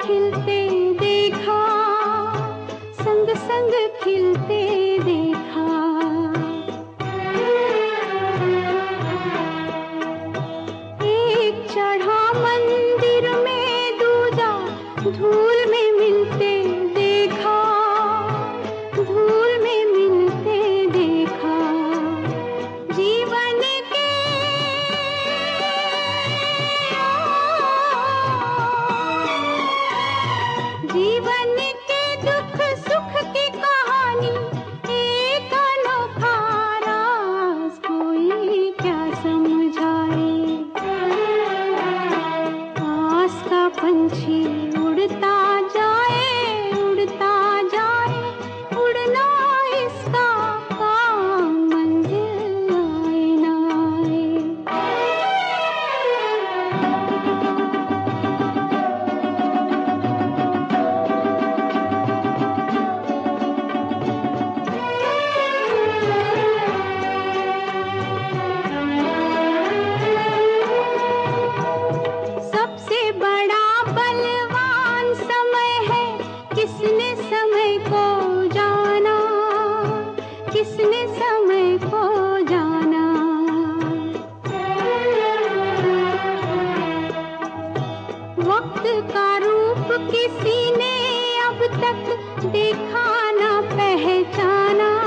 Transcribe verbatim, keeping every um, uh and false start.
खिलते देखा, संग संग खिलते देखा। एक चढ़ा मंदिर में, दूजा धूल में मिलते देखा, धूल में मिलते देखा। जीवन के जीवन के दुख सुख की कहानी, एक अनोखा राज कोई क्या समझाए। आस का पंछी उड़ता जाए, उड़ता जाए, उड़ना इसका काम, मंजिल आए ना सबसे बड़ा बलवान समय है, किसने समय को जाना, किसने समय को जाना। वक्त का रूप किसी ने अब तक देखा ना पहचाना।